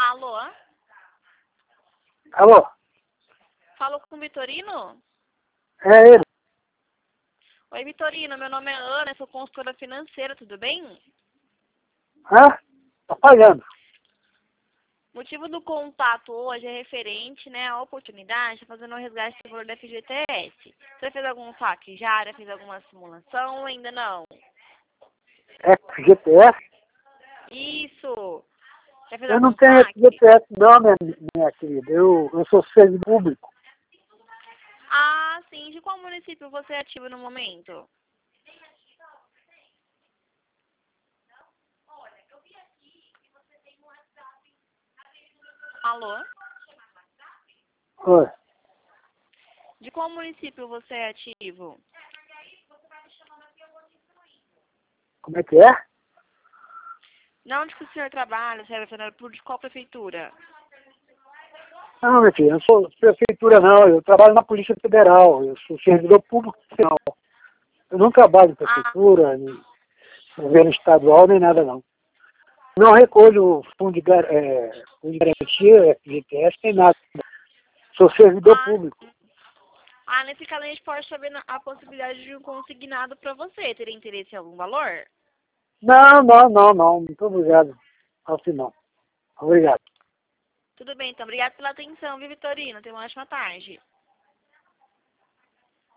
Alô? Alô? Falo com o Vitorino? É ele? Oi, Vitorino, meu nome é Ana, eu sou consultora financeira, tudo bem? Hã? Tô pagando. O motivo do contato hoje é referente, né, à oportunidade de fazer um resgate do valor da FGTS. Você fez algum saque já fez alguma simulação ou ainda não? É FGTS? Isso! Já fez Eu não algum tenho saque? FGTS não, minha querida. Eu sou servidor público. Ah, sim. De qual município você é ativo no momento? Alô? Oi. De qual município você é ativo? Como é que é? Não, onde que o senhor trabalha, você é funcionário público de qual prefeitura? Não, minha filha, eu não sou prefeitura não. Eu trabalho na Polícia Federal. Eu sou servidor público não. Eu não trabalho em Ah, prefeitura, nem governo estadual, nem nada não. Não recolho fundo de garantia, FGTS, nem nada. Sou servidor ah, público. nesse caso a gente pode saber a possibilidade de um consignado para você. Teria interesse em algum valor? Não. Muito obrigado. Assim não. Obrigado. Tudo bem, então. Obrigada pela atenção, viu, Vitorino? Tenha uma ótima tarde.